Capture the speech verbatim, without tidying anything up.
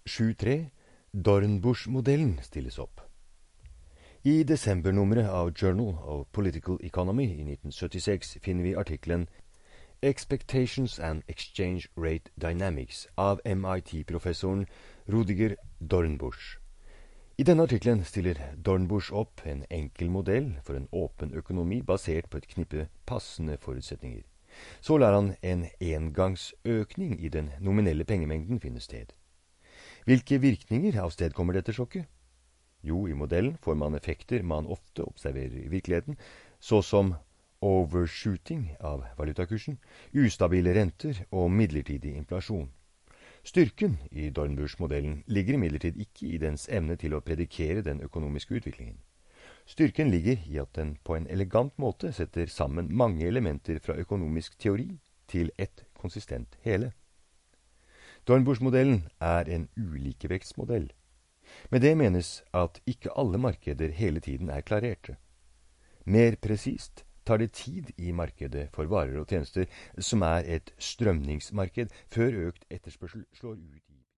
sju tre Dornbusch-modellen stilles opp. I desembernummeret av Journal of Political Economy i nitten syttiseks finner vi artikkelen Expectations and Exchange Rate Dynamics av M I T-professoren Rudiger Dornbusch. I denne artikkelen stiller Dornbusch opp en enkel modell for en åpen økonomi basert på et knippe passende forutsetninger. Så lar han en engangsøkning i den nominelle pengemengden finne sted. Hvilke virkninger avstedkommer dette sjokket? Jo, i modellen får man effekter man ofte observerer i virkeligheten, så som overshooting av valutakursen, ustabile renter og midlertidig inflasjon. Styrken i Dornbusch-modellen ligger imidlertid ikke i dens evne til å predikere den økonomiske utviklingen. Styrken ligger i at den på en elegant måte setter sammen mange elementer fra økonomisk teori til ett konsistent hele. Dornbusch-modellen er en ulikevektsmodell. Med det menes at ikke alle markeder hele tiden er klarerte. Mer presist tar det tid i markedet for varer og tjenester som er et strømningsmarked før økt etterspørsel slår ut i